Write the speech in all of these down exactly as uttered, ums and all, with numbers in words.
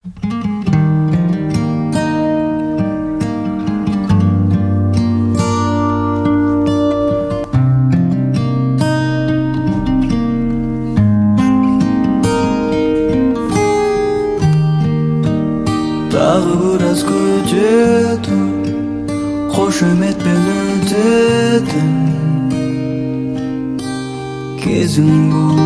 Дагы бираз күчөтү кошеметпен өтөтүн кезиң бул.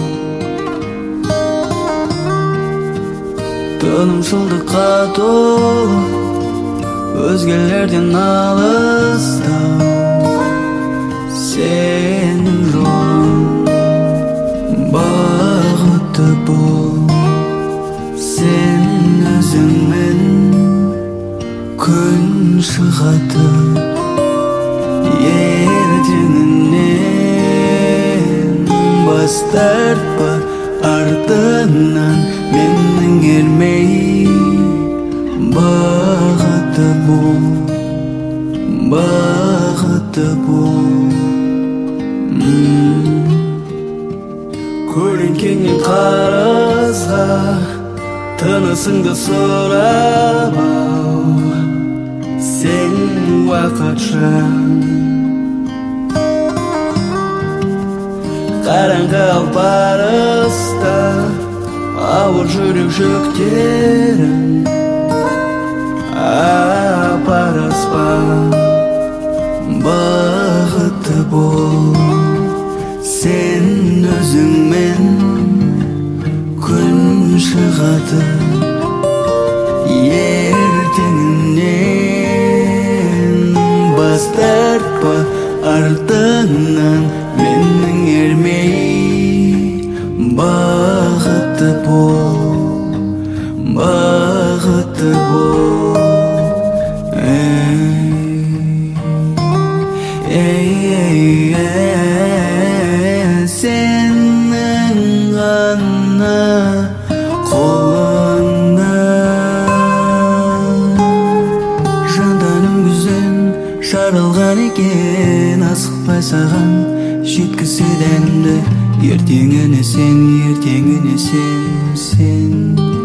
Тынымсыздыкка толы өзгелерден алыста сенин жолуң багыты бол. Sen özüңмен күн шығады ертеңінен бас тартпа артыңнан менің ермей бақытты бол бақытты бол. Көлеңкеңнен қарызға тынысыңды сұрамау сен уақытша. Қараңғы алпарыста ауыр жүрек жүктерін апараспа бақытты бол. Сен өзіңмен күн шығады ертеңінен бас тартпа артыңнан менің ермей бақытты бол бақытты бол. Сенің ғана қолыңда жанданым күзден жаралған екен. Асықпай саған жеткізеді әнімді ертеңіне сен ертеңіне сен сен